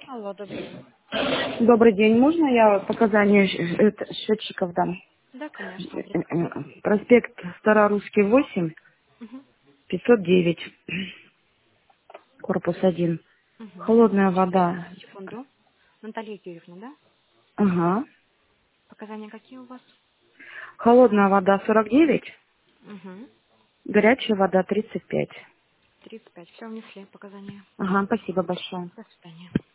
Алло, добрый день. Добрый день. Можно я показания счетчиков дам? Да, конечно, адрес какой? Проспект Старорусский, 8, Угу. 509, корпус 1. Угу. Холодная вода. Секунду. Наталья Юрьевна, да? Ага. Показания какие у вас? Холодная вода 49, Угу. горячая вода 35. 35. Все внесли показания. Ага, спасибо большое. До свидания.